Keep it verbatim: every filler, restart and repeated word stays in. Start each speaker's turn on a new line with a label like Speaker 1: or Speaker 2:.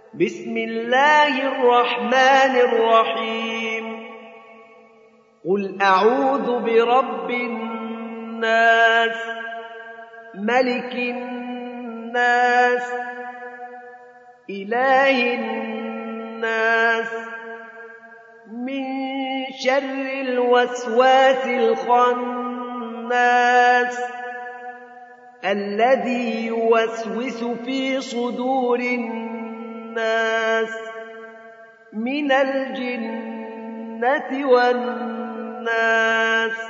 Speaker 1: بسم الله الرحمن الرحيم قل أعوذ برب الناس ملك الناس إله الناس من شر الوسواس الخناس الذي يوسوس في صدور الناس من الجنة والناس